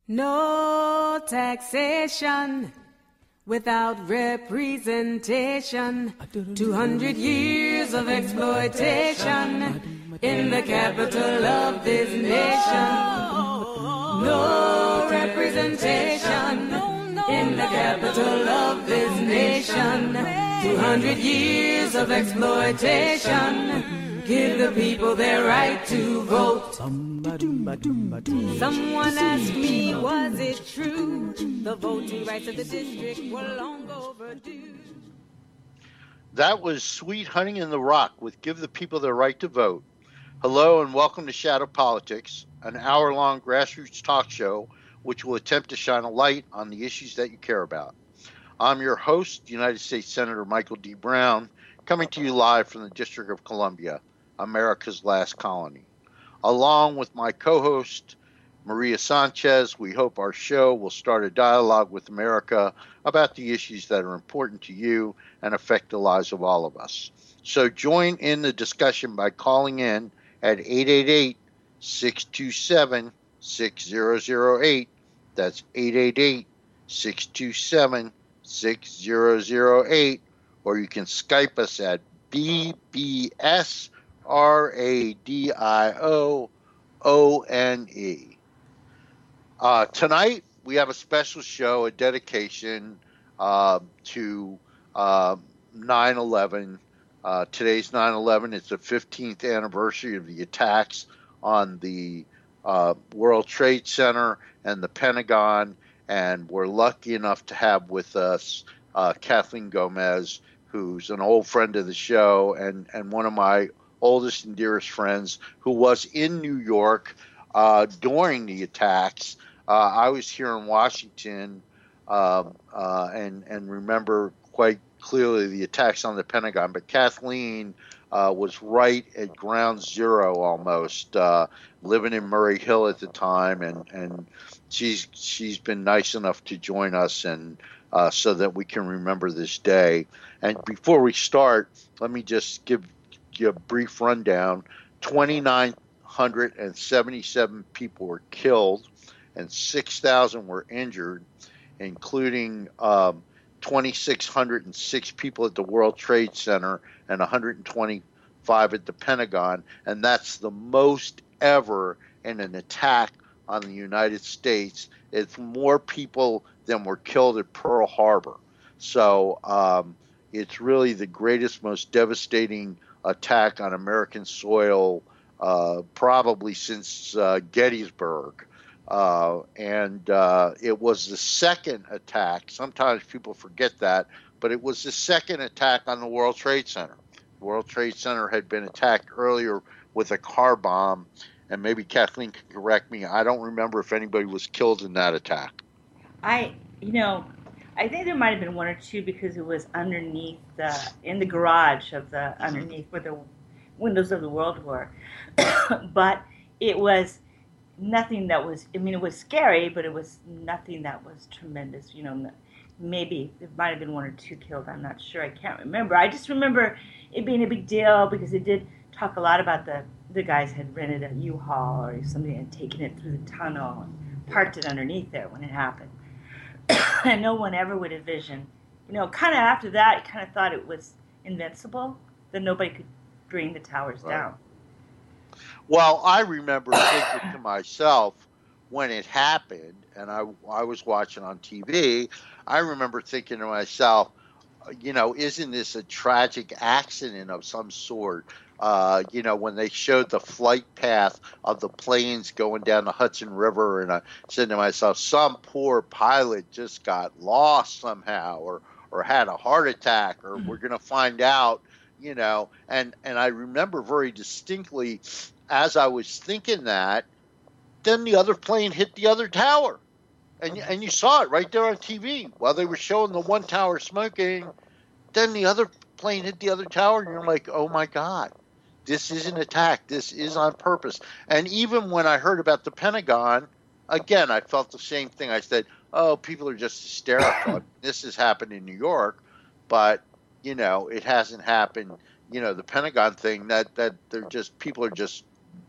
No taxation without representation. 200 years of exploitation in the capital of this nation. No representation in the capital of this nation. 200 years of exploitation. Give the people their right to vote. Someone asked me, was it true? The voting rights of the district were long overdue. That was Sweet Honey in the Rock with Give the People Their Right to Vote. Hello and welcome to Shadow Politics, an hour-long grassroots talk show which will attempt to shine a light on the issues that you care about. I'm your host, United States Senator Michael D. Brown, coming to you live from the District of Columbia, America's last colony. Along with my co-host, Maria Sanchez, we hope our show will start a dialogue with America about the issues that are important to you and affect the lives of all of us. So join in the discussion by calling in at 888-627-6008. That's 888-627-6008. Or you can Skype us at BBS RADIOONE. Tonight, we have a special show, a dedication to 9/11. Today's 9/11. It's the 15th anniversary of the attacks on the World Trade Center and the Pentagon, and we're lucky enough to have with us Kathleen Gomez, who's an old friend of the show and one of my oldest and dearest friends, who was in New York during the attacks. I was here in Washington and remember quite clearly the attacks on the Pentagon. But Kathleen was right at ground zero almost, living in Murray Hill at the time, and she's been nice enough to join us and so that we can remember this day. And before we start, let me just give you a brief rundown. 2,977 people were killed and 6,000 were injured, including 2,606 people at the World Trade Center and 125 at the Pentagon. And that's the most ever in an attack on the United States. It's more people than were killed at Pearl Harbor. So it's really the greatest, most devastating attack on American soil probably since Gettysburg. And it was the second attack. Sometimes people forget that, but it was the second attack on the World Trade Center. The World Trade Center had been attacked earlier with a car bomb, and maybe Kathleen can correct me. I don't remember if anybody was killed in that attack. I think there might have been one or two because it was underneath in the garage of underneath where the windows of the world were. But it was nothing that was, it was scary, but it was nothing that was tremendous. Maybe there might have been one or two killed. I'm not sure. I can't remember. I just remember it being a big deal because it did talk a lot about the guys had rented a U-Haul or somebody had taken it through the tunnel and parked it underneath there when it happened. And no one ever would envision, kind of after that, kind of thought it was invincible, that nobody could bring the towers down. Well, I remember thinking to myself when it happened, and I was watching on TV, I remember thinking to myself, isn't this a tragic accident of some sort? When they showed the flight path of the planes going down the Hudson River, and I said to myself, some poor pilot just got lost somehow or had a heart attack, or we're going to find out, and I remember very distinctly as I was thinking that, then the other plane hit the other tower. And you saw it right there on TV while they were showing the one tower smoking. Then the other plane hit the other tower, and you're like, oh my God. This is an attack. This is on purpose. And even when I heard about the Pentagon, again, I felt the same thing. I said, oh, people are just hysterical. This has happened in New York, but, it hasn't happened. The Pentagon thing, that they're just, people are just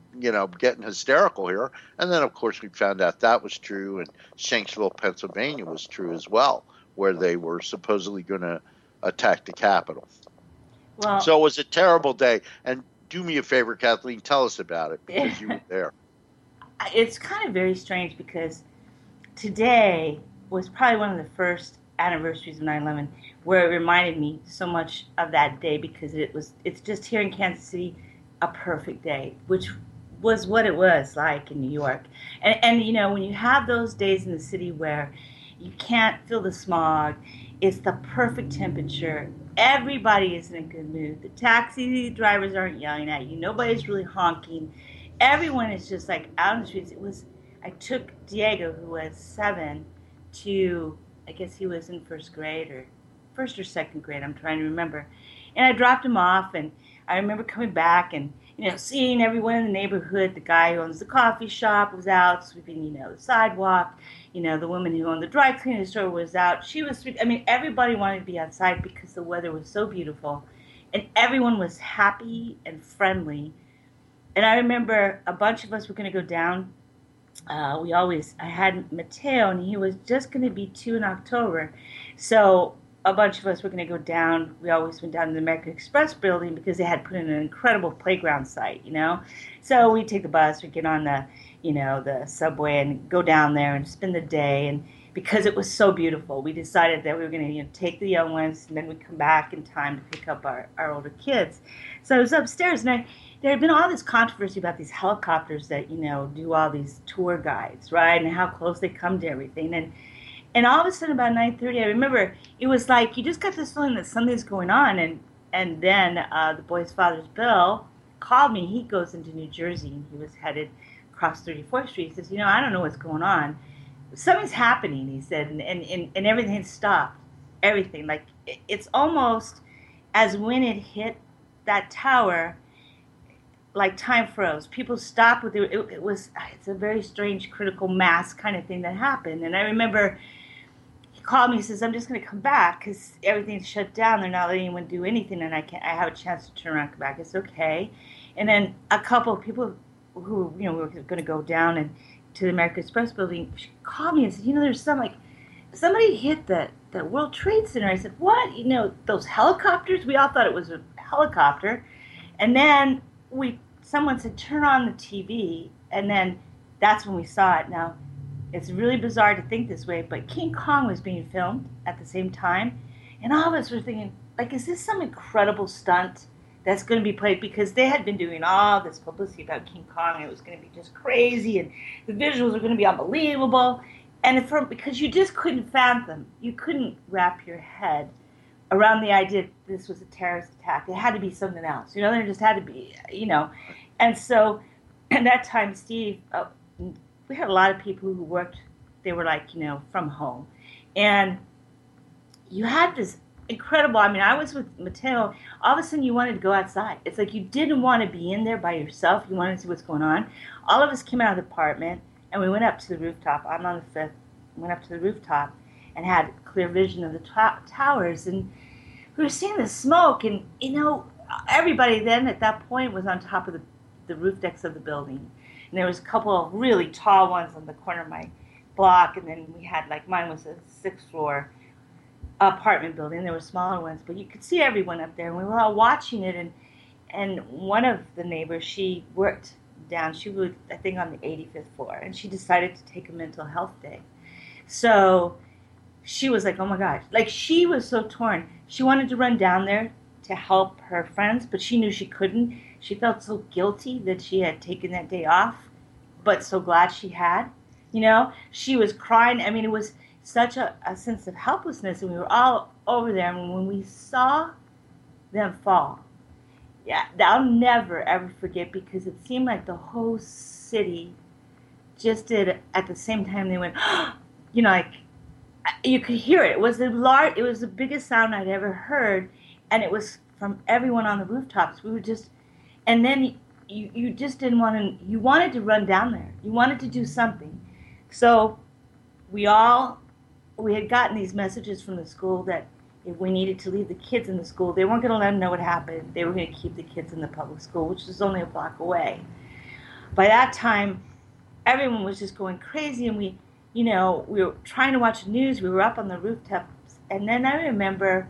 getting hysterical here. And then, of course, we found out that was true, and Shanksville, Pennsylvania was true as well, where they were supposedly going to attack the Capitol. Well, so it was a terrible day. And do me a favor, Kathleen, tell us about it, because you were there. It's kind of very strange because today was probably one of the first anniversaries of 9/11 where it reminded me so much of that day, because it's just here in Kansas City a perfect day, which was what it was like in New York. And when you have those days in the city where you can't feel the smog, it's the perfect temperature, everybody is in a good mood, the taxi drivers aren't yelling at you, nobody's really honking, everyone is just like out in the streets. I took Diego, who was 7, to, I guess he was in first or second grade, I'm trying to remember. And I dropped him off, and I remember coming back and, seeing everyone in the neighborhood. The guy who owns the coffee shop was out sweeping, the sidewalk. The woman who owned the dry cleaning store was out. She was sweeping. I mean, everybody wanted to be outside because the weather was so beautiful. And everyone was happy and friendly. And I remember a bunch of us were going to go down. I had Mateo, and he was just going to be 2 in October. So a bunch of us were going to go down. We always went down to the American Express building because they had put in an incredible playground site, So we'd take the bus, we'd get on the subway and go down there and spend the day. And because it was so beautiful, we decided that we were going to take the young ones, and then we'd come back in time to pick up our older kids. So I was upstairs, and there had been all this controversy about these helicopters that, do all these tour guides, right, and how close they come to everything. And all of a sudden, about 9:30, I remember it was like you just got this feeling that something's going on. And then the boy's father's Bill called me. He goes into New Jersey, and he was headed across 34th Street. He says, I don't know what's going on. Something's happening, he said, and everything stopped. Everything. Like, it's almost as when it hit that tower, like time froze. People stopped with it. It's a very strange critical mass kind of thing that happened. And I remember he called me. He says, I'm just going to come back because everything's shut down. They're not letting anyone do anything, and I have a chance to turn around and come back. It's okay. And then a couple of people who were going to go down and to the American Express building called me and said, there's somebody hit that World Trade Center. I said, what? Those helicopters? We all thought it was a helicopter. And then someone said, turn on the TV, and then that's when we saw it. Now, it's really bizarre to think this way, but King Kong was being filmed at the same time, and all of us were thinking, like, is this some incredible stunt that's going to be played? Because they had been doing all this publicity about King Kong, and it was going to be just crazy, and the visuals were going to be unbelievable, because you just couldn't fathom, you couldn't wrap your head around the idea that this was a terrorist attack. It had to be something else. There just had to be, And so at that time, Steve, we had a lot of people who worked, they were like, from home. And you had this incredible, I was with Mateo, all of a sudden you wanted to go outside. It's like you didn't want to be in there by yourself. You wanted to see what's going on. All of us came out of the apartment, and we went up to the rooftop. I'm on the 5th. Went up to the rooftop and had clear vision of the towers, and we were seeing the smoke, and everybody then at that point was on top of the roof decks of the building, and there was a couple of really tall ones on the corner of my block, and then we had, like, mine was a 6th floor apartment building. There were smaller ones, but you could see everyone up there, and we were all watching it, and one of the neighbors, she worked down, she was, I think, on the 85th floor, and she decided to take a mental health day. So she was like, oh my gosh, like, she was so torn. She wanted to run down there to help her friends, but she knew she couldn't. She felt so guilty that she had taken that day off, but so glad she had. She was crying. It was such a sense of helplessness, and we were all over there. And when we saw them fall, yeah, I'll never, ever forget, because it seemed like the whole city just did, at the same time they went, like, you could hear it. It was the biggest sound I'd ever heard, and it was from everyone on the rooftops. We were just, and then you just didn't want to, you wanted to run down there. You wanted to do something. So we had gotten these messages from the school that if we needed to leave the kids in the school, they weren't going to let them know what happened. They were going to keep the kids in the public school, which was only a block away. by that time, everyone was just going crazy, and we were trying to watch the news. We were up on the rooftops, and then I remember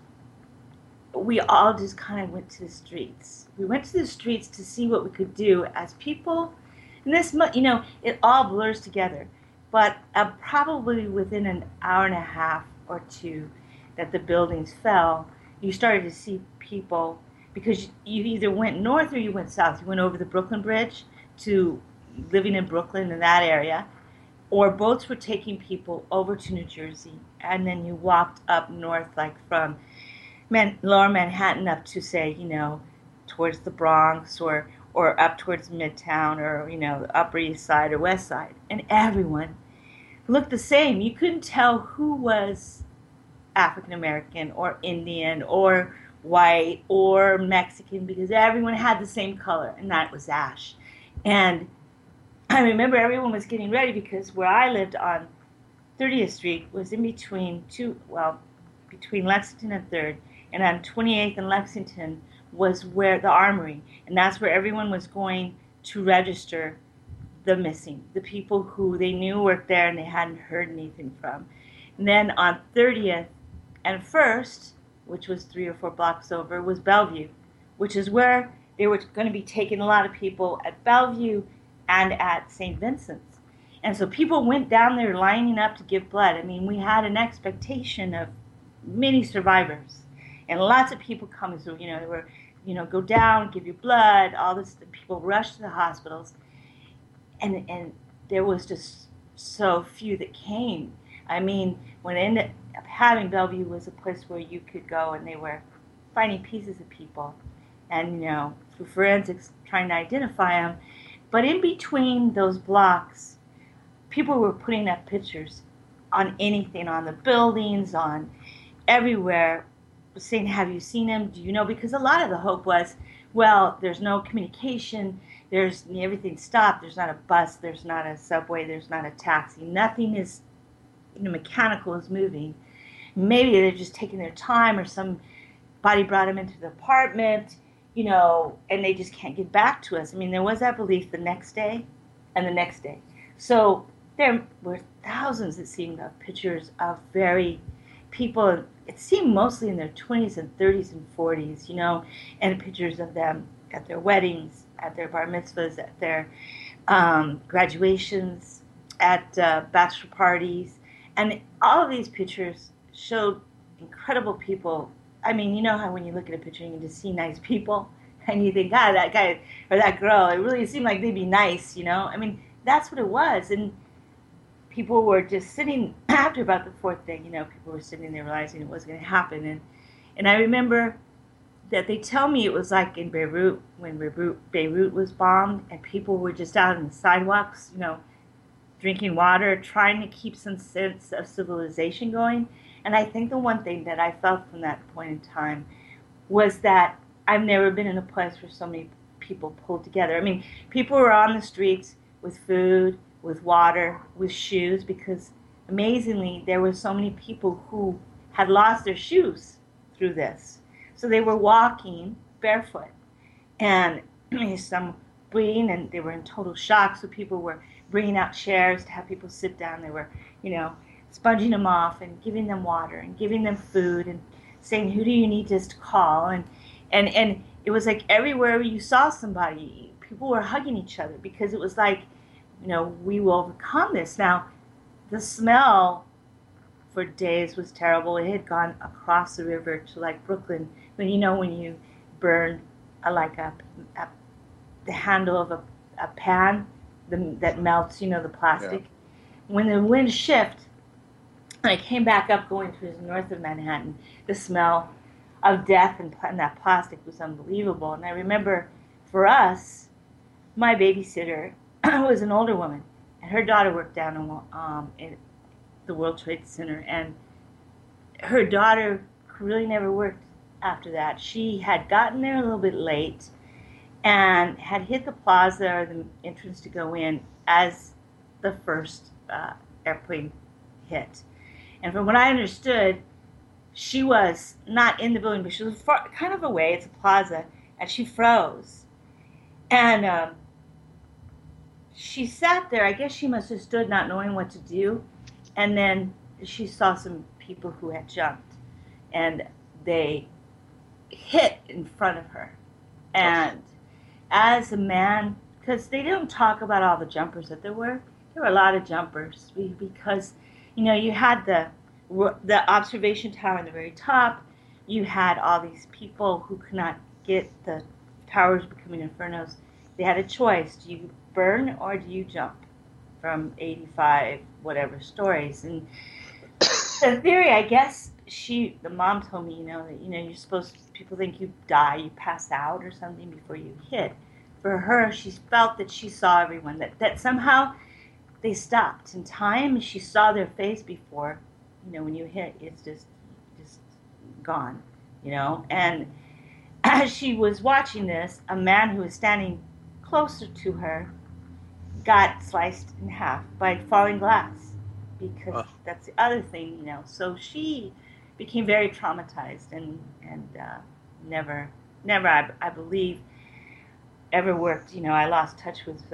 we all just kind of went to the streets. We went to the streets to see what we could do as people. And this, it all blurs together. But probably within an hour and a half or two that the buildings fell, you started to see people, because you either went north or you went south. You went over the Brooklyn Bridge to living in Brooklyn in that area, or boats were taking people over to New Jersey, and then you walked up north, like from lower Manhattan up to, say, towards the Bronx, or up towards Midtown, or the Upper East Side or West Side, and everyone looked the same. You couldn't tell who was African American or Indian or white or Mexican, because everyone had the same color, and that was ash. And I remember everyone was getting ready, because where I lived on 30th Street was in between between Lexington and 3rd, and on 28th and Lexington was where the Armory, and that's where everyone was going to register the missing, the people who they knew worked there and they hadn't heard anything from. And then on 30th and 1st, which was 3 or 4 blocks over, was Bellevue, which is where they were going to be taking a lot of people at Bellevue and at St. Vincent's. And so people went down there lining up to give blood. I mean, we had an expectation of many survivors and lots of people coming through. They were, go down, give you blood, all this. People rushed to the hospitals. And there was just so few that came. I mean, when it ended up having, Bellevue was a place where you could go, and they were finding pieces of people, and through forensics trying to identify them. But in between those blocks, people were putting up pictures on anything, on the buildings, on everywhere, saying, "Have you seen him? Do you know?" Because a lot of the hope was, well, there's no communication. Everything stopped. There's not a bus. There's not a subway. There's not a taxi. Nothing is, mechanical is moving. Maybe they're just taking their time, or somebody brought them into the apartment, and they just can't get back to us. I mean, there was that belief the next day and the next day. So there were thousands, it seemed, of pictures of people, it seemed mostly in their 20s and 30s and 40s, and pictures of them at their weddings, at their bar mitzvahs, at their graduations, at bachelor parties. And all of these pictures showed incredible people. I mean, how when you look at a picture, you can just see nice people, and you think, that guy or that girl, it really seemed like they'd be nice, I mean, that's what it was. And people were just sitting, after about the 4th day, people were sitting there realizing it wasn't going to happen. And I remember that they tell me it was like in Beirut, when Beirut was bombed, and people were just out on the sidewalks, drinking water, trying to keep some sense of civilization going. And I think the one thing that I felt from that point in time was that I've never been in a place where so many people pulled together. I mean, people were on the streets with food, with water, with shoes, because amazingly, there were so many people who had lost their shoes through this. So they were walking barefoot, and some bleeding, and they were in total shock. So people were bringing out chairs to have people sit down. They were, sponging them off and giving them water and giving them food and saying, "Who do you need us to call?" And it was like everywhere you saw somebody, people were hugging each other, because it was like, we will overcome this. Now, the smell for days was terrible. It had gone across the river to like Brooklyn. But when you burn the handle of a pan that melts, the plastic. Yeah. When the wind shifted, and I came back up going towards north of Manhattan, the smell of death and that plastic was unbelievable. And I remember, for us, my babysitter was an older woman, and her daughter worked down in the World Trade Center, and her daughter really never worked after that. She had gotten there a little bit late and had hit the plaza, or the entrance to go in, as the first airplane hit. And from what I understood, she was not in the building, but she was kind of away. It's a plaza, and she froze. And she sat there. I guess she must have stood not knowing what to do. And then she saw some people who had jumped. And they hit in front of her. And as a man, because they didn't talk about all the jumpers that there were a lot of jumpers because, you had the observation tower on the very top. You had all these people who could not get the towers becoming infernos. They had a choice. Do you burn or do you jump from 85 whatever stories? And the theory, I guess, the mom told me, that, you're supposed to, people think you die, you pass out or something before you hit. For her, she felt that she saw everyone, that somehow they stopped in time. She saw their face before, when you hit, it's just gone, And as she was watching this, a man who was standing closer to her got sliced in half by falling glass, because that's the other thing, So she became very traumatized and never, I believe, ever worked. I lost touch with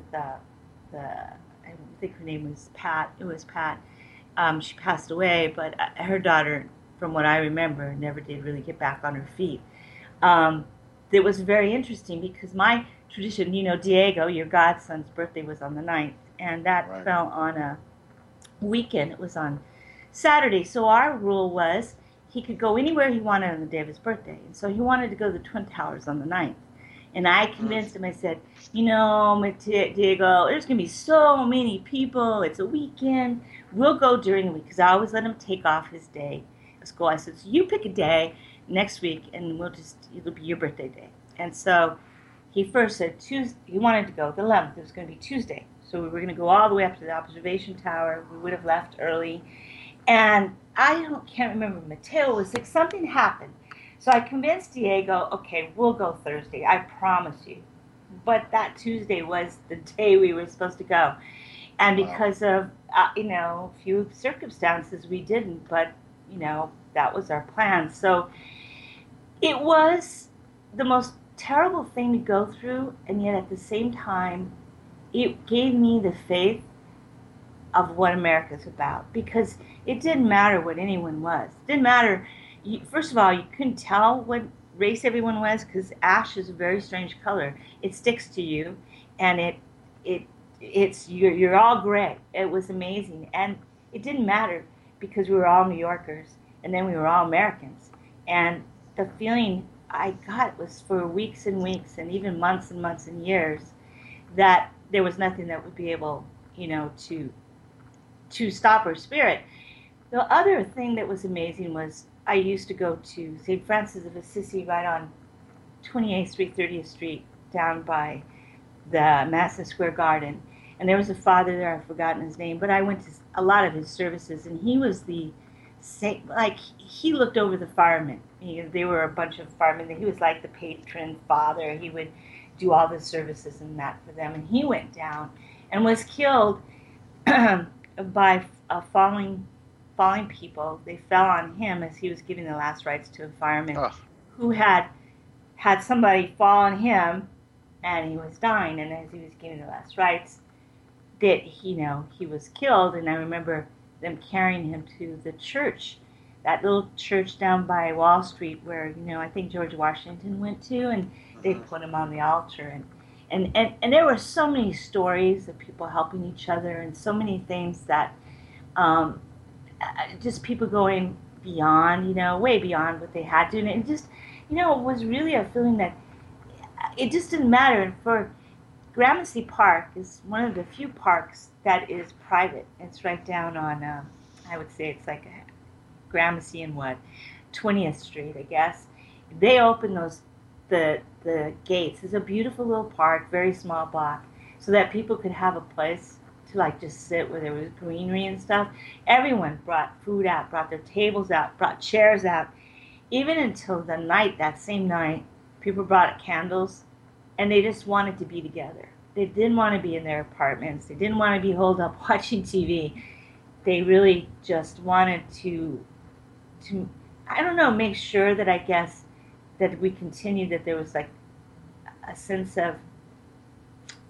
I think her name was Pat. It was Pat. She passed away, but her daughter, from what I remember, never did really get back on her feet. It was very interesting because my tradition, Diego, your godson's birthday was on the 9th, and that fell on a weekend. It was on Saturday. So our rule was he could go anywhere he wanted on the day of his birthday. And so he wanted to go to the Twin Towers on the 9th. And I convinced him, I said, Diego, there's going to be so many people. It's a weekend. We'll go during the week, because I always let him take off his day of school. I said, so you pick a day next week, and it'll be your birthday day. And so he first said Tuesday. He wanted to go the 11th. It was going to be Tuesday. So we were going to go all the way up to the observation tower. We would have left early. And can't remember. Mateo was sick. Something happened. So I convinced Diego, okay, we'll go Thursday, I promise you. But that Tuesday was the day we were supposed to go. And because of, a few circumstances, we didn't. But, that was our plan. So it was the most terrible thing to go through. And yet at the same time, it gave me the faith of what America's about. Because it didn't matter what anyone was. It didn't matter. First of all, you couldn't tell what race everyone was, because ash is a very strange color. It sticks to you, and you're all gray. It was amazing, and it didn't matter because we were all New Yorkers, and then we were all Americans. And the feeling I got was for weeks and weeks, and even months and months and years, that there was nothing that would be able, to stop our spirit. The other thing that was amazing was, I used to go to St. Francis of Assisi right on 28th Street, 30th Street, down by the Madison Square Garden. And there was a father there, I've forgotten his name, but I went to a lot of his services, and he was he looked over the firemen. They were a bunch of firemen. He was like the patron father. He would do all the services and that for them. And he went down and was killed by falling people. They fell on him as he was giving the last rites to a fireman who had somebody fall on him, and he was dying. And as he was giving the last rites, that he was killed. And I remember them carrying him to the church, that little church down by Wall Street where I think George Washington went to, and they put him on the altar. And there were so many stories of people helping each other, and so many things that. Just people going beyond, way beyond what they had to. And it just, it was really a feeling that it just didn't matter. And for Gramercy Park is one of the few parks that is private. It's right down on, I would say it's like Gramercy and 20th Street, I guess. They opened the gates. It's a beautiful little park, very small block, so that people could have a place to just sit where there was greenery and stuff. Everyone brought food out, brought their tables out, brought chairs out. Even until the night, that same night, people brought candles, and they just wanted to be together. They didn't want to be in their apartments. They didn't want to be holed up watching TV. They really just wanted to I don't know, make sure that, I guess, that we continued, that there was a sense of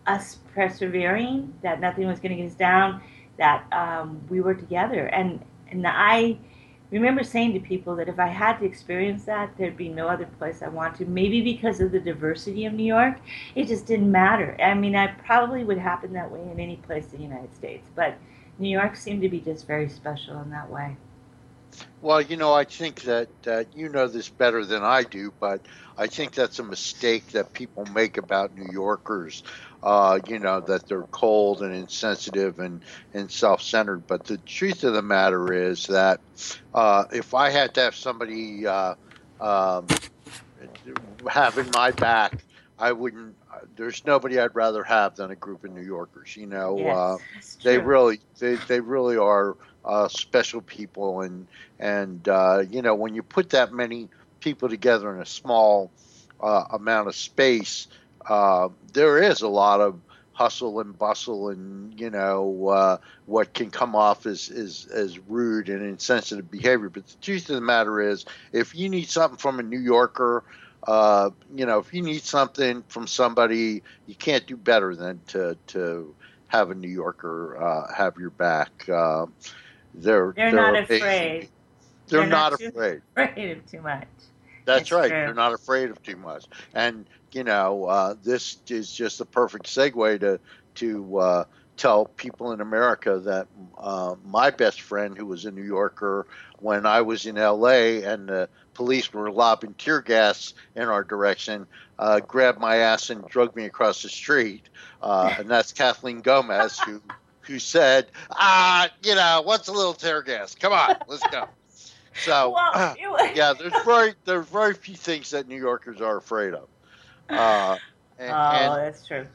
us persevering, that nothing was going to get us down, that we were together. And I remember saying to people that if I had to experience that, there'd be no other place I want to. Maybe because of the diversity of New York, it just didn't matter. I mean, I probably would happen that way in any place in the United States, but New York seemed to be just very special in that way. Well, I think that you know this better than I do, but I think that's a mistake that people make about New Yorkers. That they're cold and insensitive and self-centered. But the truth of the matter is that if I had to have somebody um, having my back, I wouldn't. There's nobody I'd rather have than a group of New Yorkers. Yes, that's They true. really, they really are special people, and when you put that many people together in a small amount of space, there is a lot of hustle and bustle, and what can come off as rude and insensitive behavior. But the truth of the matter is, if you need something from a New Yorker, if you need something from somebody, you can't do better than to have a New Yorker have your back. They're They're not amazing. afraid. They're They're not not too afraid. afraid of too much. That's It's right. true. They're not afraid of too much. And this is just the perfect segue to tell people in America that my best friend, who was a New Yorker when I was in L.A. and the police were lobbing tear gas in our direction, grabbed my ass and drugged me across the street. And that's Kathleen Gomez, who said, what's a little tear gas? Come on, let's go. So, Well, yeah, there's very few things that New Yorkers are afraid of, uh, and oh, and that's true.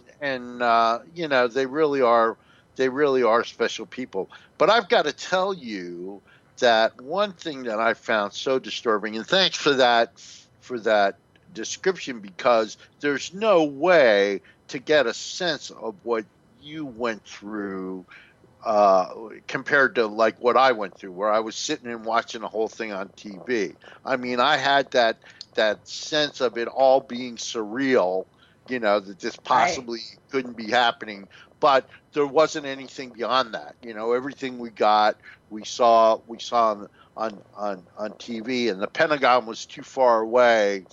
they really are special people. But I've got to tell you that one thing that I found so disturbing, and thanks for that description, because there's no way to get a sense of what you went through compared to like what I went through, where I was sitting and watching the whole thing on TV. I mean, I had that sense of it all being surreal, that this Right. possibly couldn't be happening, but there wasn't anything beyond that. Everything we saw on TV, and the Pentagon was too far away.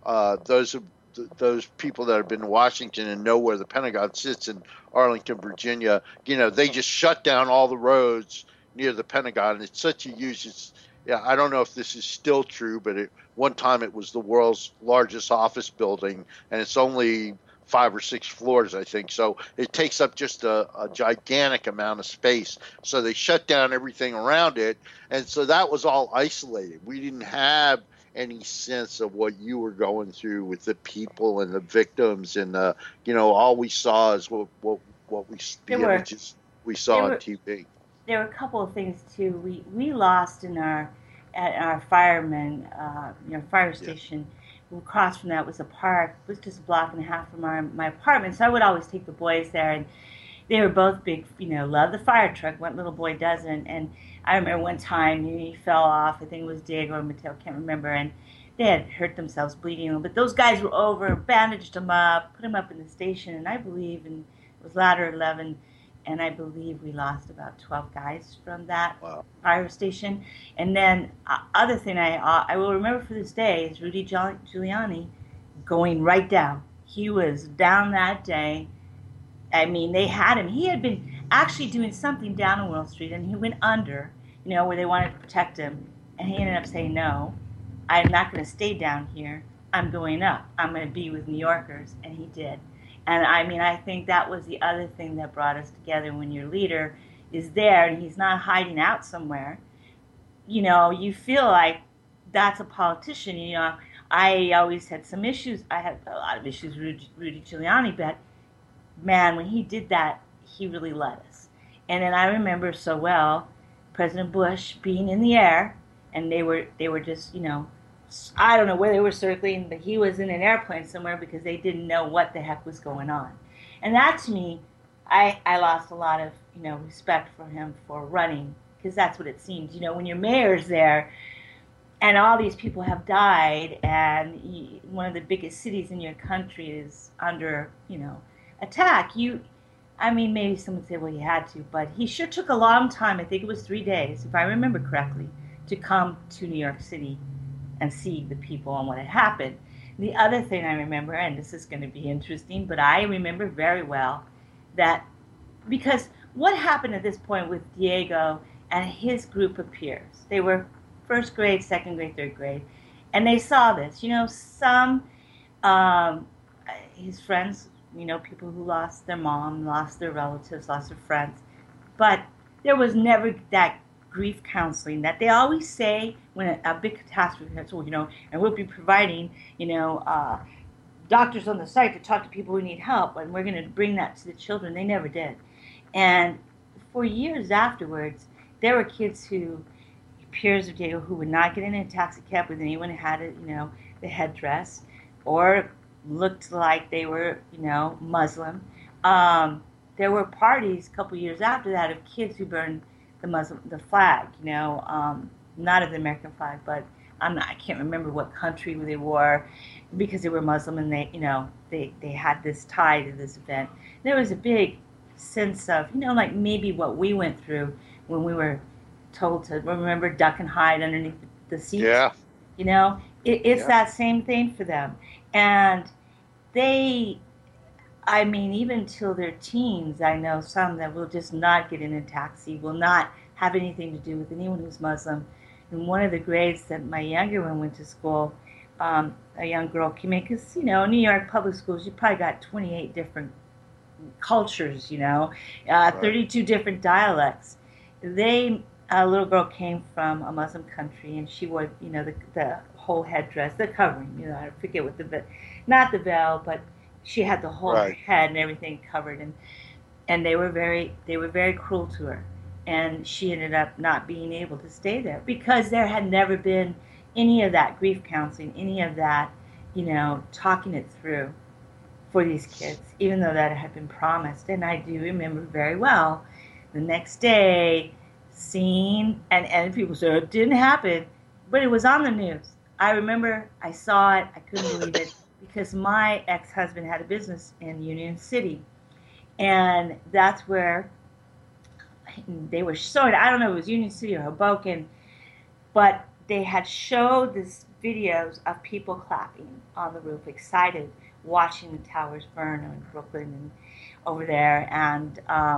Those people that have been to Washington and know where the Pentagon sits in Arlington, Virginia, they just shut down all the roads near the Pentagon. It's such a huge. Yeah, I don't know if this is still true, but one time it was the world's largest office building, and it's only 5 or 6 floors, I think. So it takes up just a gigantic amount of space. So they shut down everything around it, and so that was all isolated. We didn't have any sense of what you were going through with the people and the victims, and all we saw is what There the were images we there saw on were TV. there were a couple of things too. We lost in our at our fireman fire Yeah. station. Across from that was a park. It was just a block and a half from my apartment. So I would always take the boys there, and they were both big. Love the fire truck. What little boy doesn't? And I remember one time he fell off. I think it was Diego or Mateo. Can't remember. And they had hurt themselves, bleeding a little. But those guys were over, bandaged him up, put him up in the station, and I believe, and it was ladder 11, and I believe we lost about 12 guys from that Wow. fire station. And then other thing I will remember for this day is Rudy Giuliani going right down. He was down that day. I mean, they had him. He had been actually doing something down on World Street, and he went under, where they wanted to protect him. And he ended up saying, no, I'm not going to stay down here. I'm going up. I'm going to be with New Yorkers. And he did. And I mean, I think that was the other thing that brought us together. When your leader is there and he's not hiding out somewhere, you feel like that's a politician. I always had some issues. I had a lot of issues with Rudy Giuliani, but man, when he did that, he really led us. And then I remember so well President Bush being in the air, and they were just I don't know where they were circling, but he was in an airplane somewhere because they didn't know what the heck was going on. And that to me, I lost a lot of respect for him for running, because that's what it seems. When your mayor's there and all these people have died, and one of the biggest cities in your country is under attack. I mean, maybe someone would say, well, he had to, but he sure took a long time. I think it was 3 days, if I remember correctly, to come to New York City and see the people and what had happened. The other thing I remember, and this is going to be interesting, but I remember very well that because what happened at this point with Diego and his group of peers, they were first grade, second grade, third grade, and they saw this. Some his friends, people who lost their mom, lost their relatives, lost their friends, but there was never that grief counseling that they always say when a big catastrophe happens. And we'll be providing, doctors on the site to talk to people who need help, and we're going to bring that to the children. They never did. And for years afterwards, there were kids peers of Diego, who would not get in a taxi cab with anyone who had the headdress, or looked like they were, Muslim. There were parties a couple years after that of kids who burned the flag, not of the American flag, but I can't remember what country they were, because they were Muslim, and they had this tie to this event. There was a big sense of, like maybe what we went through when we were told to remember duck and hide underneath the seats. Yeah. It's that same thing for them. And even till their teens, I know some that will just not get in a taxi, will not have anything to do with anyone who's Muslim. In one of the grades that my younger one went to school, a young girl came in, because, New York public schools, you probably got 28 different cultures, 32 different dialects. A little girl came from a Muslim country, and she wore, the whole headdress, the covering, I forget what not the veil, but she had the whole head and everything covered, and they were very cruel to her, and she ended up not being able to stay there because there had never been any of that grief counseling, any of that, talking it through for these kids, even though that had been promised. And I do remember very well the next day seeing, and people said it didn't happen, but it was on the news. I remember I saw it, I couldn't believe it, because my ex-husband had a business in Union City, and that's where they were showing, I don't know if it was Union City or Hoboken, but they had showed these videos of people clapping on the roof, excited, watching the towers burn in Brooklyn and over there, and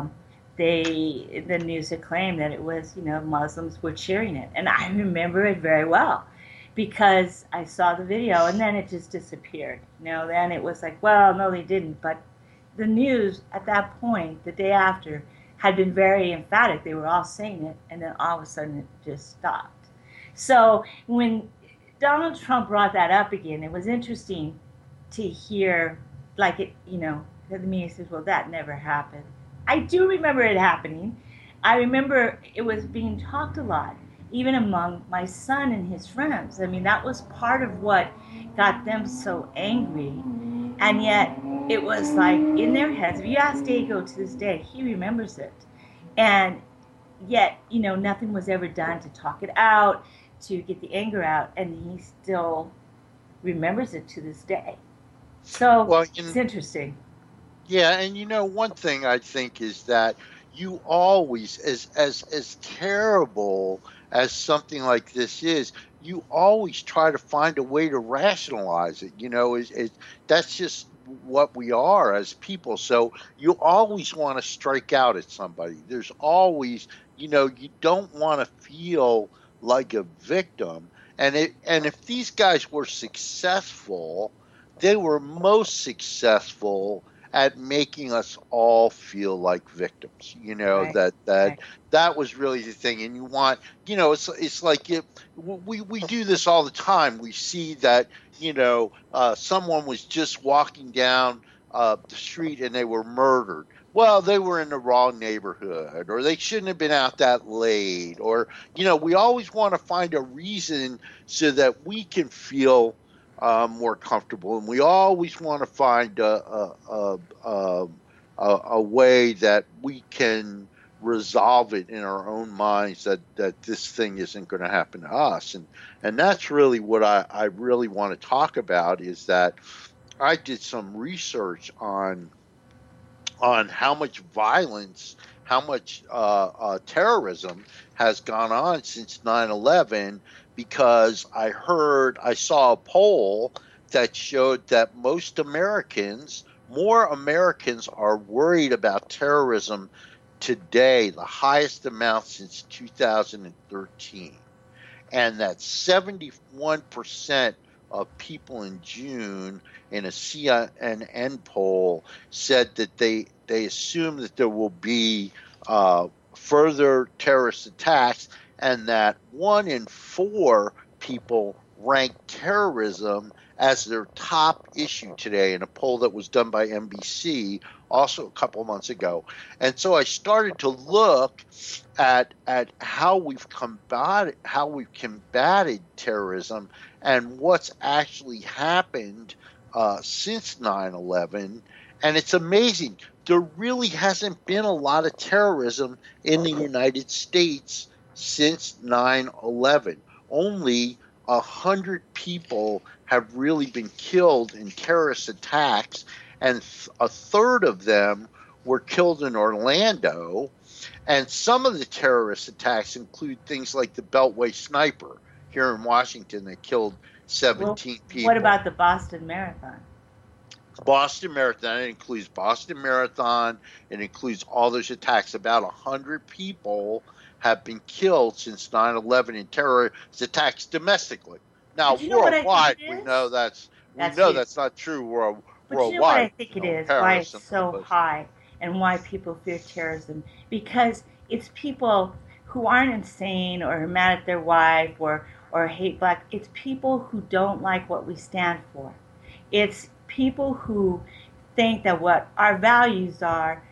the news had claimed that it was, Muslims were cheering it. And I remember it very well because I saw the video, and then it just disappeared. Then it was like, well, no, they didn't. But the news at that point, the day after, had been very emphatic. They were all saying it, and then all of a sudden it just stopped. So when Donald Trump brought that up again, it was interesting to hear, like, it, the media says, well, that never happened. I do remember it happening. I remember it was being talked a lot, even among my son and his friends. I mean, that was part of what got them so angry. And yet, it was like in their heads. If you ask Diego to this day, he remembers it. And yet, nothing was ever done to talk it out, to get the anger out, and he still remembers it to this day. So it's interesting. Yeah, and one thing I think is that you always, as terrible as something like this is, you always try to find a way to rationalize it. That's just what we are as people. So you always want to strike out at somebody. There's always, you don't want to feel like a victim. And if these guys were successful, they were most successful at making us all feel like victims. Right. That was really the thing. And you want, it's like we do this all the time. We see that, someone was just walking down the street and they were murdered. Well, they were in the wrong neighborhood, or they shouldn't have been out that late, or, we always want to find a reason so that we can feel more comfortable, and we always want to find a way that we can resolve it in our own minds that this thing isn't going to happen to us, and that's really what I really want to talk about. Is that I did some research on on how much violence, how much terrorism has gone on since 9/11, because I saw a poll that showed that more Americans are worried about terrorism today, the highest amount since 2013, and that 71% of people in June in a CNN poll said that they assume that there will be further terrorist attacks, and that 1 in 4 people rank terrorism as their top issue today in a poll that was done by NBC also a couple of months ago. And so I started to look at how we've combated terrorism and what's actually happened since 9/11, and it's amazing. There really hasn't been a lot of terrorism in the United States since 9/11. Only 100 people have really been killed in terrorist attacks, and a third of them were killed in Orlando. And some of the terrorist attacks include things like the Beltway sniper here in Washington that killed 17 people. What about the Boston Marathon? Boston Marathon, it includes Boston Marathon. It includes all those attacks. About 100 people have been killed since 9/11 in terrorist attacks domestically. Now, worldwide, we know that's not true worldwide. But you know what I think it is, why it's so high and why people fear terrorism? Because it's people who aren't insane or mad at their wife or hate black. It's people who don't like what we stand for. It's people who think that what our values are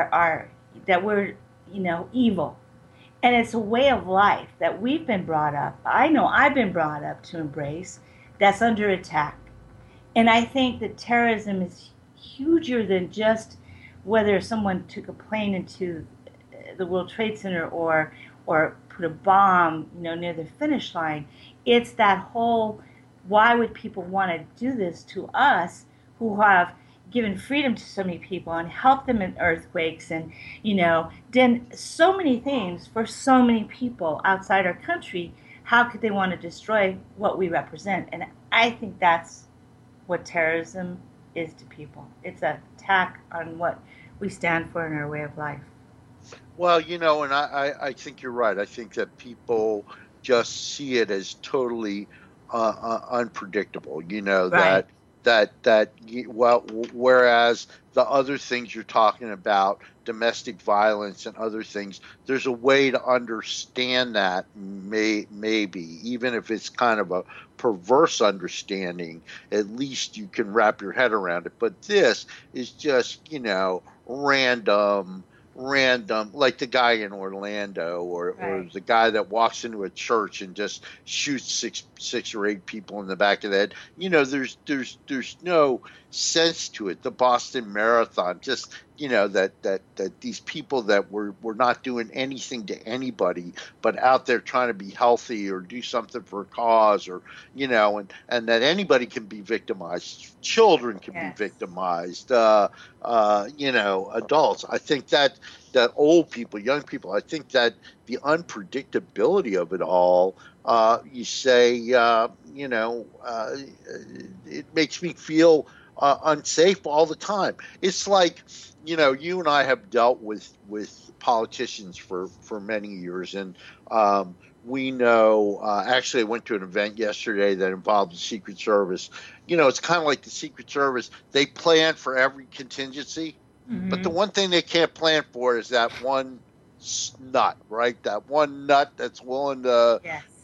that we're, evil. And it's a way of life that we've been brought up. I know I've been brought up to embrace that's under attack. And I think that terrorism is huger than just whether someone took a plane into the World Trade Center or put a bomb, near the finish line. It's that whole, why would people want to do this to us who have given freedom to so many people and helped them in earthquakes and, done so many things for so many people outside our country? How could they want to destroy what we represent? And I think that's what terrorism is to people. It's an attack on what we stand for in our way of life. Well, and I think you're right. I think that people just see it as totally unpredictable, right. Whereas the other things you're talking about, domestic violence and other things, there's a way to understand that, maybe, even if it's kind of a perverse understanding, at least you can wrap your head around it. But this is just, random, like the guy in Orlando or the guy that walks into a church and just shoots six or eight people in the back of the head. There's no sense to it. The Boston Marathon, just that these people that were not doing anything to anybody but out there trying to be healthy or do something for a cause, or and that anybody can be victimized. Children can be victimized. Adults. I think that old people, young people, I think that the unpredictability of it all, you say, it makes me feel unsafe all the time. It's like, you and I have dealt with politicians for many years, and we know, actually I went to an event yesterday that involved the Secret Service. It's kind of like the Secret Service. They plan for every contingency, but the one thing they can't plan for is that one nut, right? That one nut that's willing to,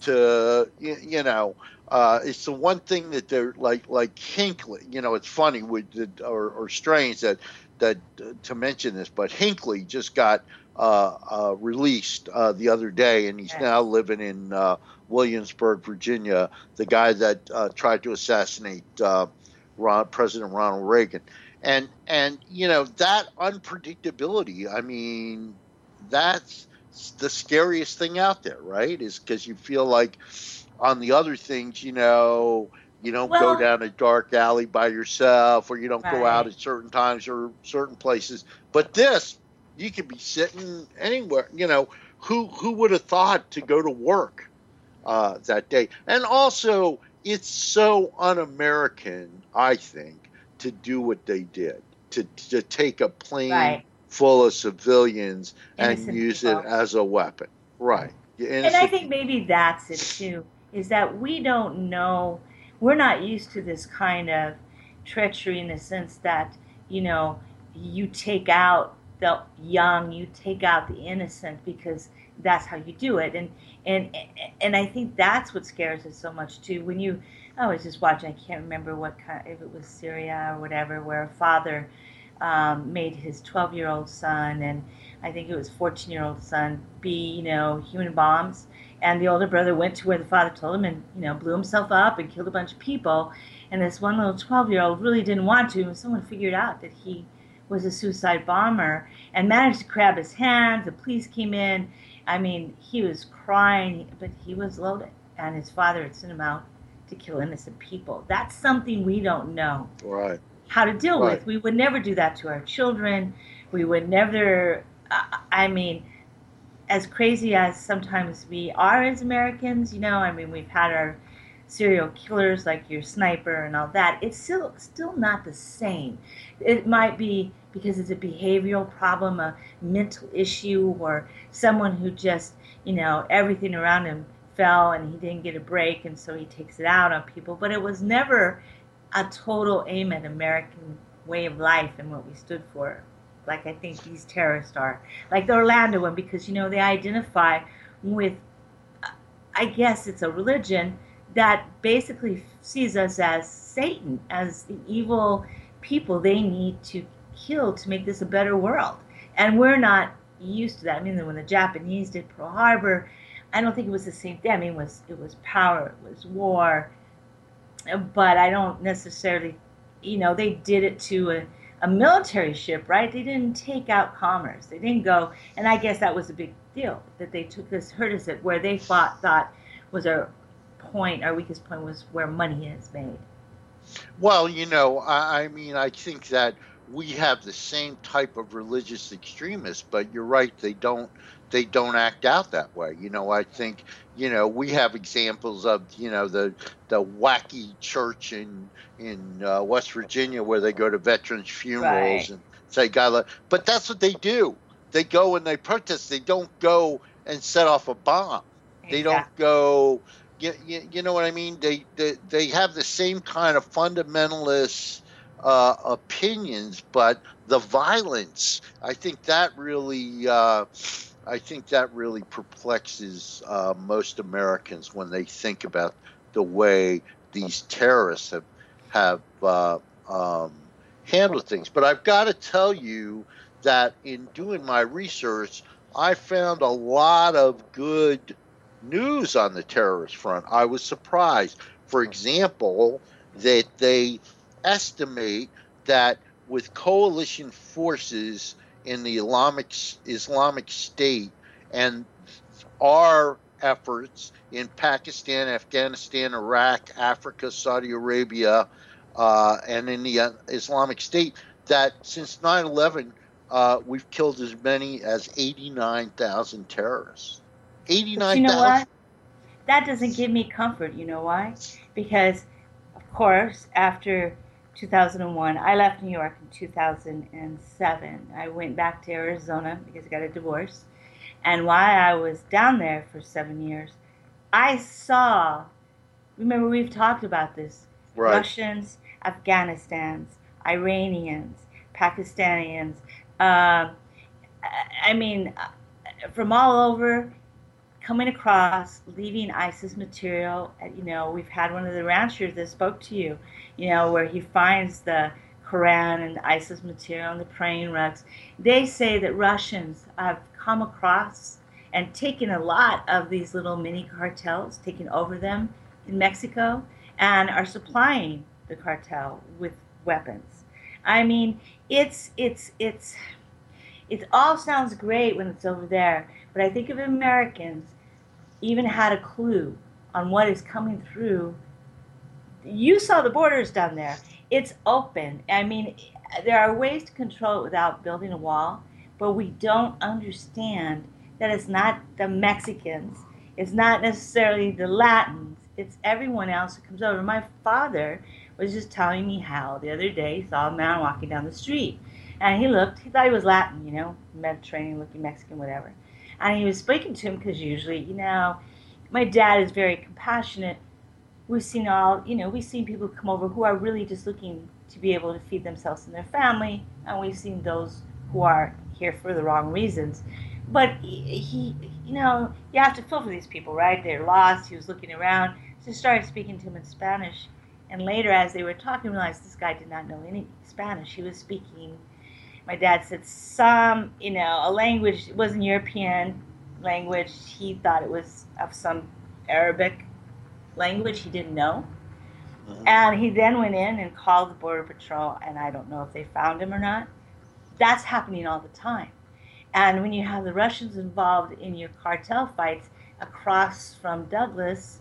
it's the one thing that they're like Hinckley. It's funny or strange that to mention this, but Hinckley just got released the other day, and he's now living in Williamsburg, Virginia. The guy that tried to assassinate President Ronald Reagan, and that unpredictability. I mean, that's the scariest thing out there, right? Is because you feel like on the other things, you You don't go Well, down a dark alley by yourself, or you don't go out right. at certain times or certain places. But this, you could be sitting anywhere. Who would have thought to go to work that day? And also, it's so un-American, I think, to do what they did, to take a plane Right. full of civilians and Innocent use it people. as a weapon. Right. And I Innocent think people. maybe that's it too, is that we don't know, we're not used to this kind of treachery in the sense that, you know, you take out the young, you take out the innocent because that's how you do it. And and I think that's what scares us so much too. I was just watching, I can't remember what kind, if it was Syria or whatever, where a father made his 12-year-old son and I think it was 14-year-old son be, human bombs. And the older brother went to where the father told him and, blew himself up and killed a bunch of people. And this one little 12-year-old really didn't want to. And someone figured out that he was a suicide bomber and managed to grab his hands. The police came in. I mean, he was crying, but he was loaded. And his father had sent him out to kill innocent people. That's something we don't know Right. how to deal Right. with. We would never do that to our children. We would never, I mean, as crazy as sometimes we are as Americans, I mean, we've had our serial killers like your sniper and all that. It's still not the same. It might be because it's a behavioral problem, a mental issue, or someone who just, everything around him fell and he didn't get a break and so he takes it out on people. But it was never a total aim at American way of life and what we stood for, like I think these terrorists are, like the Orlando one, because they identify with, I guess it's a religion that basically sees us as Satan, as the evil people they need to kill to make this a better world, and we're not used to that. I mean, when the Japanese did Pearl Harbor, I don't think it was the same thing. I mean, it was power, it was war, but I don't necessarily, they did it to a military ship, right? They didn't take out commerce. They didn't go, and I guess that was a big deal that they took this, hurt us at where they thought was our point, our weakest point was where money is made. Well, I mean, I think that we have the same type of religious extremists, but you're right, they don't act out that way. I think, we have examples of, the wacky church in West Virginia where they go to veterans funerals Right. and say God, but that's what they do. They go and they protest. They don't go and set off a bomb. They don't Exactly. go. You know what I mean? They have the same kind of fundamentalist opinions, but the violence. I think that really perplexes most Americans when they think about the way these terrorists have handled things. But I've got to tell you that in doing my research, I found a lot of good news on the terrorist front. I was surprised. For example, that they estimate that with coalition forces in the Islamic State and our efforts in Pakistan, Afghanistan, Iraq, Africa, Saudi Arabia, and in the Islamic State, that since 9/11, we've killed as many as 89,000 terrorists. But you know what? 89,000. That doesn't give me comfort. You know why? Because, of course, after 2001, I left New York in 2007. I went back to Arizona because I got a divorce. And while I was down there for 7 years, I saw, remember we've talked about this, Right. Russians, Afghanistans, Iranians, Pakistanians, uh, I mean, from all over coming across, leaving ISIS material. We've had one of the ranchers that spoke to you, where he finds the Quran and the ISIS material and the praying rugs. They say that Russians have come across and taken a lot of these little mini cartels, taken over them in Mexico, and are supplying the cartel with weapons. I mean, it all sounds great when it's over there, but I think if Americans even had a clue on what is coming through, you saw the borders down there. It's open. I mean, there are ways to control it without building a wall, but we don't understand that it's not the Mexicans, it's not necessarily the Latins, it's everyone else who comes over. My father was just telling me how the other day he saw a man walking down the street. And he looked, he thought he was Latin, Mediterranean looking Mexican, whatever. And he was speaking to him because usually, my dad is very compassionate. We've seen people come over who are really just looking to be able to feed themselves and their family, and we've seen those who are here for the wrong reasons. But you have to feel for these people, right? They're lost. He was looking around, so he started speaking to him in Spanish. And later, as they were talking, realized this guy did not know any Spanish. He was speaking, my dad said, a language. It wasn't European language. He thought it was of some Arabic language he didn't know. And he then went in and called the Border Patrol, and I don't know if they found him or not. That's happening all the time. And when you have the Russians involved in your cartel fights across from Douglas,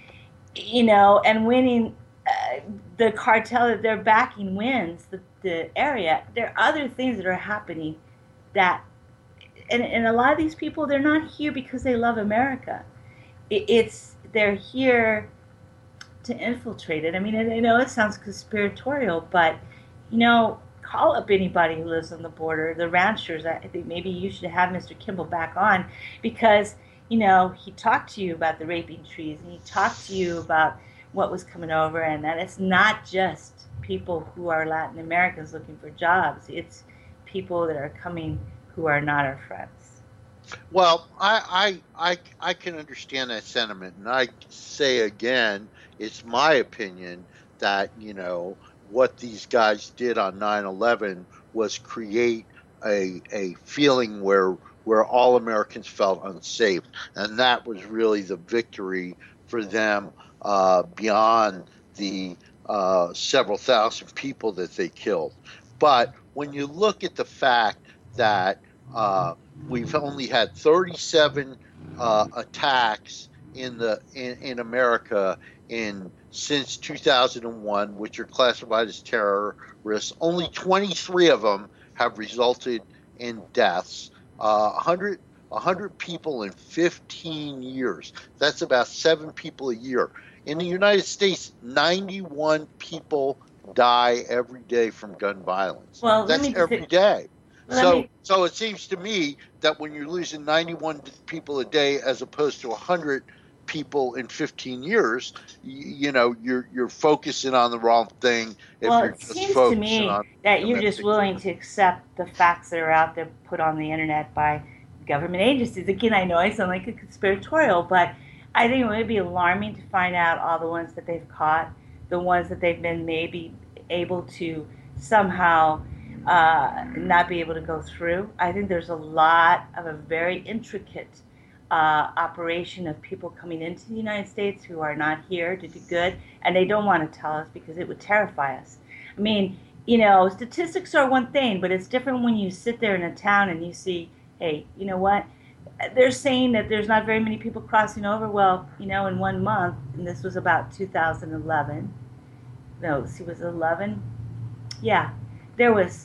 and winning, the cartel that they're backing wins the area, there are other things that are happening that, and a lot of these people, they're not here because they love America. They're here to infiltrate it. I mean, I know it sounds conspiratorial, but, call up anybody who lives on the border, the ranchers. I think maybe you should have Mr. Kimball back on because, he talked to you about the raping trees and he talked to you about what was coming over, and that it's not just people who are Latin Americans looking for jobs. It's people that are coming who are not our friends. Well, I can understand that sentiment, and I say again, it's my opinion that what these guys did on 9/11 was create a feeling where all Americans felt unsafe, and that was really the victory for them beyond the several thousand people that they killed. But when you look at the fact that we've only had 37 attacks in America since 2001, which are classified as terrorists. Only 23 of them have resulted in deaths. 100 people in 15 years. That's about 7 people a year. In the United States, 91 people die every day from gun violence. Well, that's every day. So it seems to me that when you're losing 91 people a day as opposed to 100 people in 15 years, you're focusing on the wrong thing. Well, it seems to me that you're just willing to accept the facts that are out there put on the internet by government agencies. Again, I know I sound like a conspiratorial, but I think it would be alarming to find out all the ones that they've caught, the ones that they've been maybe able to somehow not be able to go through. I think there's a lot of a very intricate operation of people coming into the United States who are not here to do good, and they don't want to tell us because it would terrify us. I mean, statistics are one thing, but it's different when you sit there in a town and you see, hey, you know what? They're saying that there's not very many people crossing over. Well, in 1 month, and this was about 2011. No, was it 11? Yeah, there was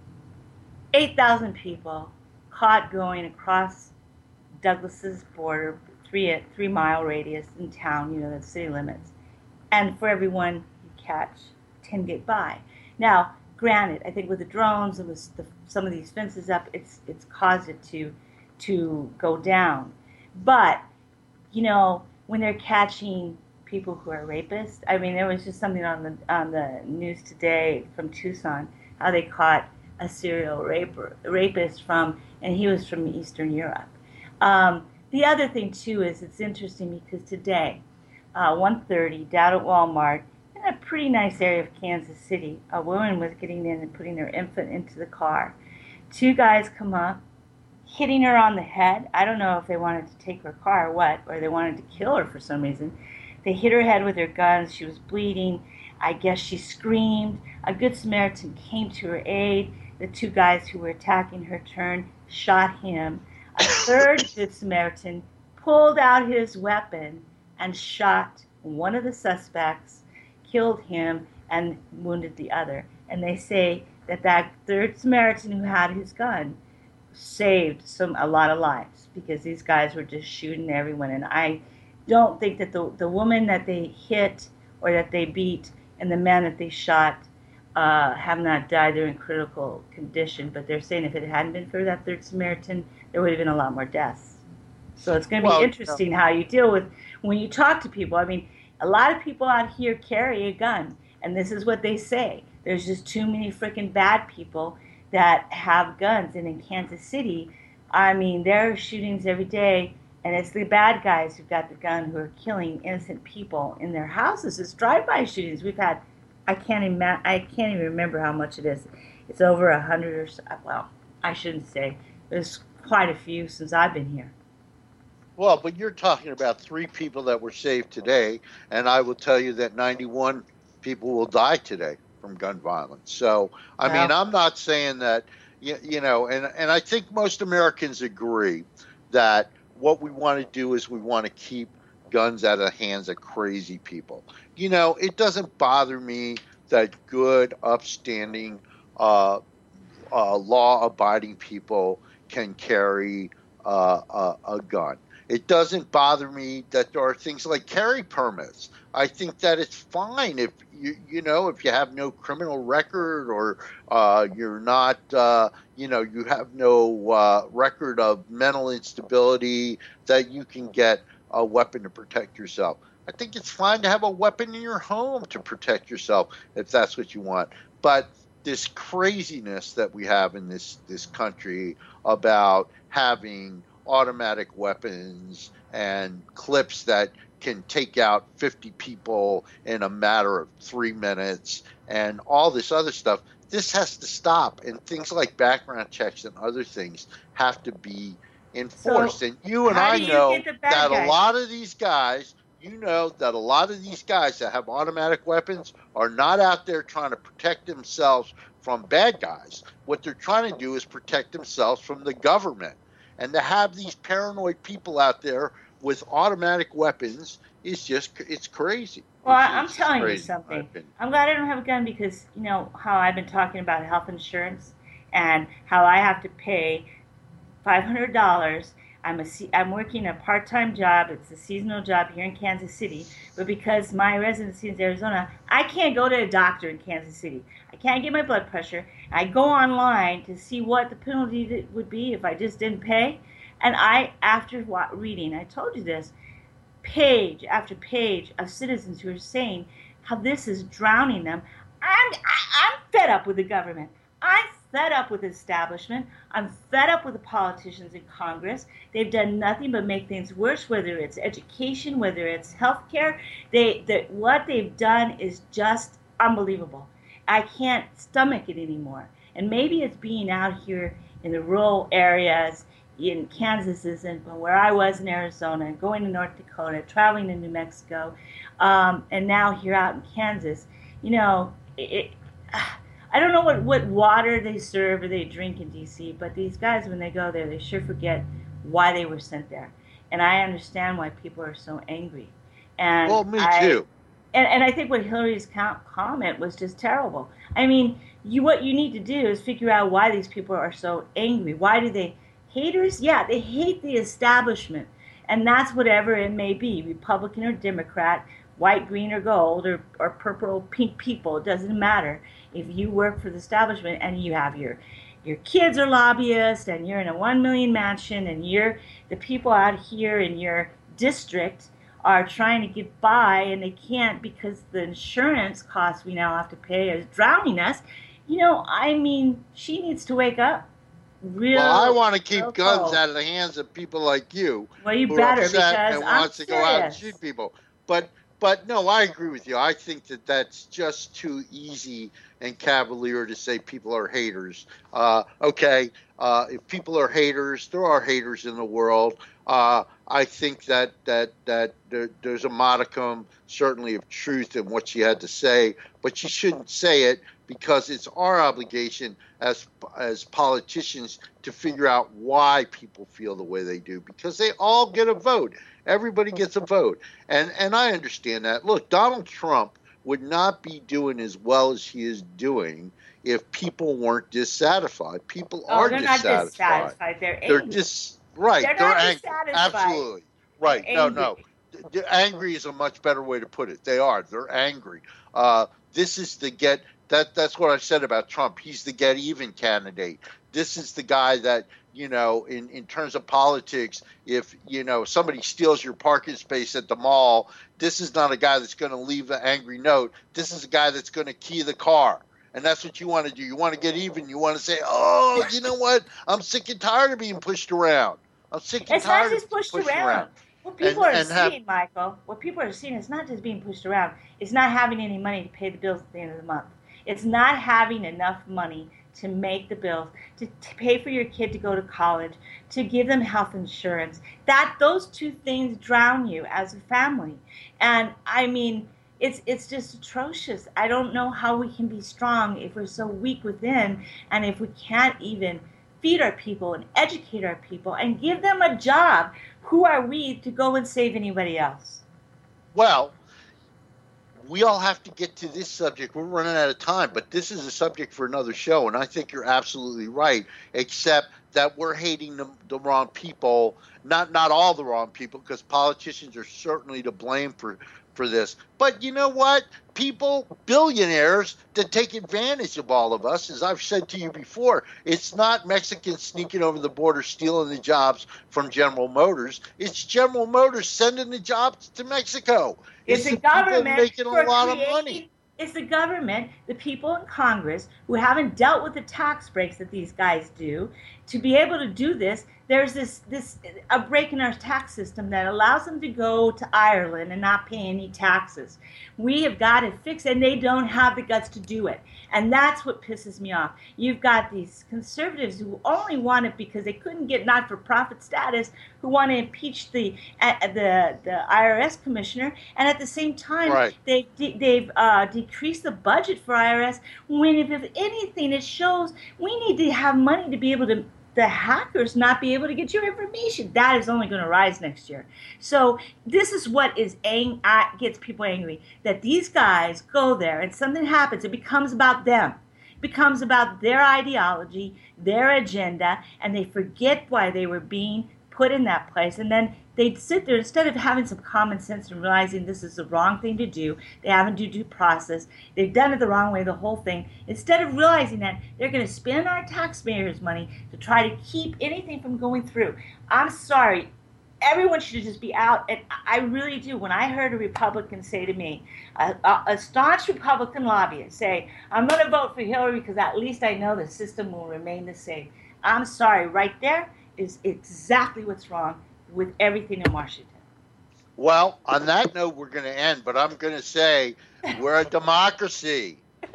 8,000 people caught going across Douglas's border, 3-mile radius in town, the city limits. And for everyone you catch, 10 get by. Now, granted, I think with the drones and with some of these fences up, it's caused it to go down. But, when they're catching people who are rapists, I mean, there was just something on the news today from Tucson, how they caught a serial rapist and he was from Eastern Europe. The other thing, too, is it's interesting because today, 1:30, down at Walmart, in a pretty nice area of Kansas City, a woman was getting in and putting her infant into the car. 2 guys come up, hitting her on the head. I don't know if they wanted to take her car or what, or they wanted to kill her for some reason. They hit her head with their guns. She was bleeding. I guess she screamed. A Good Samaritan came to her aid. The 2 guys who were attacking her turned, shot him. A third Good Samaritan pulled out his weapon and shot one of the suspects, killed him and wounded the other. And they say that that third Samaritan who had his gun saved a lot of lives because these guys were just shooting everyone. And I don't think that the woman that they hit or that they beat and the man that they shot have not died. They're in critical condition, but they're saying if it hadn't been for that third Samaritan, there would have been a lot more deaths. So it's going to be interesting how you deal with when you talk to people. I mean, a lot of people out here carry a gun, and this is what they say. There's just too many freaking bad people that have guns. And in Kansas City, I mean, there are shootings every day, and it's the bad guys who've got the gun who are killing innocent people in their houses. It's drive-by shootings. We've had, I can't even remember how much it is. It's over 100 or so. Well, I shouldn't say. There's quite a few since I've been here. Well, but you're talking about 3 people that were saved today, and I will tell you that 91 people will die today from gun violence. So, I mean, I'm not saying that, you know, and I think most Americans agree that what we want to do is we want to keep guns out of the hands of crazy people. You know, it doesn't bother me that good, upstanding, law-abiding people can carry a gun. It doesn't bother me that there are things like carry permits. I think that it's fine if you know, if you have no criminal record or you're not, you know, you have no record of mental instability, that you can get a weapon to protect yourself. I think it's fine to have a weapon in your home to protect yourself if that's what you want. But this craziness that we have in this country about having automatic weapons and clips that can take out 50 people in a matter of 3 minutes and all this other stuff, this has to stop. And things like background checks and other things have to be enforced. So and you and I know that a lot of these guys, you know that a lot of these guys that have automatic weapons are not out there trying to protect themselves from bad guys. What they're trying to do is protect themselves from the government. And to have these paranoid people out there with automatic weapons is just, it's crazy. Well, I'm telling you something. I'm glad I don't have a gun because, you know, how I've been talking about health insurance and how I have to pay $500. I'm working a part-time job. It's a seasonal job here in Kansas City. But because my residency is in Arizona, I can't go to a doctor in Kansas City. I can't get my blood pressure. I go online to see what the penalty would be if I just didn't pay. And after reading, I told you this, page after page of citizens who are saying how this is drowning them. I'm fed up with the government. I'm fed up with the establishment. I'm fed up with the politicians in Congress. They've done nothing but make things worse, whether it's education, whether it's healthcare. What they've done is just unbelievable. I can't stomach it anymore. And maybe it's being out here in the rural areas in Kansas isn't, but where I was in Arizona, going to North Dakota, traveling to New Mexico, and now here out in Kansas, you know, I don't know what water they serve or they drink in D.C., but these guys, when they go there, they sure forget why they were sent there. And I understand why people are so angry. And well, me too. And I think what Hillary's comment was just terrible. I mean, what you need to do is figure out why these people are so angry. Why do they... Haters? Yeah, they hate the establishment. And that's whatever it may be, Republican or Democrat, white, green, or gold, or purple, or pink people. It doesn't matter. If you work for the establishment and you have your kids are lobbyists and you're in a 1 million mansion and the people out here in your district are trying to get by and they can't because the insurance costs we now have to pay is drowning us, you know, I mean, she needs to wake up. Well, I want to keep guns out of the hands of people like you. Well, you better, because and wants to go out and shoot people. But no, I agree with you. I think that's just too easy and cavalier to say people are haters. Okay, if people are haters, there are haters in the world. I think that there's a modicum, certainly, of truth in what she had to say, but she shouldn't say it because it's our obligation as politicians to figure out why people feel the way they do, because they all get a vote. Everybody gets a vote. And I understand that. Look, Donald Trump would not be doing as well as he is doing if people weren't dissatisfied. People are they're dissatisfied. not dissatisfied. They're angry. They're just right. They're They're not angry. dissatisfied. Absolutely. Right. They're No, angry. no. Angry is a much better way to put it. They are. They're angry. This is the get. That's what I said about Trump. He's the get even candidate. This is the guy that, in terms of politics, if, somebody steals your parking space at the mall, this is not a guy that's going to leave an angry note. This is a guy that's going to key the car. And that's what you want to do. You want to get even. You want to say, oh, you know what? I'm sick and tired of being pushed around. I'm sick and tired of being pushed around. What people are seeing, Michael, what people are seeing is not just being pushed around. It's not having any money to pay the bills at the end of the month. It's not having enough money to make the bills, to pay for your kid to go to college, to give them health insurance. Those two things drown you as a family. And I mean, it's just atrocious. I don't know how we can be strong if we're so weak within, and if we can't even feed our people and educate our people and give them a job. Who are we to go and save anybody else? Well, we all have to get to this subject. We're running out of time, but this is a subject for another show, and I think you're absolutely right, except that we're hating the wrong people, not all the wrong people, because politicians are certainly to blame for this. But you know what? People, billionaires, that take advantage of all of us, as I've said to you before, it's not Mexicans sneaking over the border stealing the jobs from General Motors. It's General Motors sending the jobs to Mexico. It's the government making a lot of money. It's the government, the people in Congress who haven't dealt with the tax breaks that these guys do. To be able to do this, there's a break in our tax system that allows them to go to Ireland and not pay any taxes. We have got to fix it, and they don't have the guts to do it. And that's what pisses me off. You've got these conservatives who only want it because they couldn't get not-for-profit status, who want to impeach the IRS commissioner, and at the same time, right, they've decreased the budget for IRS, when if anything, it shows we need to have money to be able to, the hackers not be able to get your information. That is only going to rise next year. So this is what gets people angry, that these guys go there and something happens. It becomes about them. It becomes about their ideology, their agenda, and they forget why they were being put in that place. And then they'd sit there, instead of having some common sense and realizing this is the wrong thing to do, they haven't due process, they've done it the wrong way, the whole thing. Instead of realizing that, they're going to spend our taxpayers' money to try to keep anything from going through. I'm sorry. Everyone should just be out, and I really do. When I heard a Republican say to me, a staunch Republican lobbyist say, I'm going to vote for Hillary because at least I know the system will remain the same. I'm sorry. Right there is exactly what's wrong with everything in Washington. Well, on that note, we're going to end, but I'm going to say we're a democracy.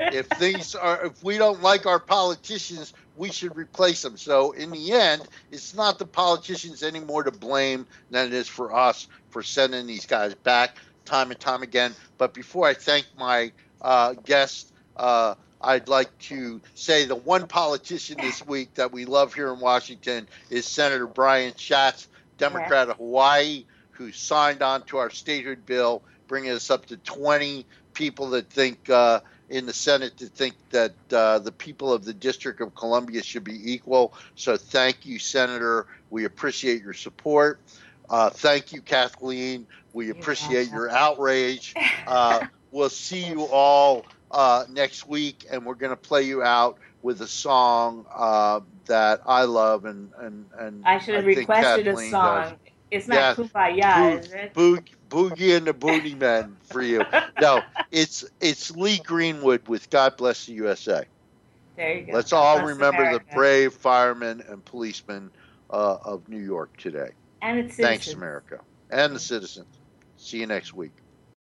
If we don't like our politicians, we should replace them. So in the end, it's not the politicians anymore to blame than it is for us for sending these guys back time and time again. But before I thank my guest, I'd like to say the one politician this week that we love here in Washington is Senator Brian Schatz, Democrat of Hawaii, who signed on to our statehood bill, bringing us up to 20 people that think in the Senate to think that the people of the District of Columbia should be equal. So thank you, Senator. We appreciate your support. Thank you, Kathleen. We appreciate your outrage. We'll see you all next week, and we're going to play you out with a song that I love, and I should have requested a song. Does. It's not Kumbaya, is it? Boogie and the Booty Men for you. No, it's Lee Greenwood with God Bless the USA. There you go. Let's all remember America. The brave firemen and policemen of New York today. And its citizens. Thanks, America. And the citizens. See you next week.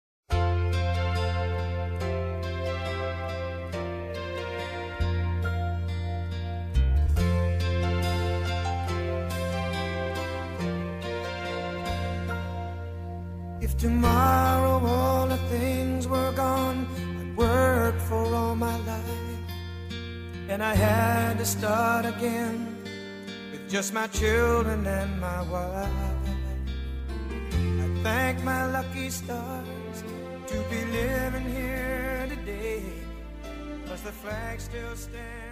If tomorrow all the things were gone I'd worked for all my life, and I had to start again with just my children and my wife, I thank my lucky stars to be living here the flag still stands.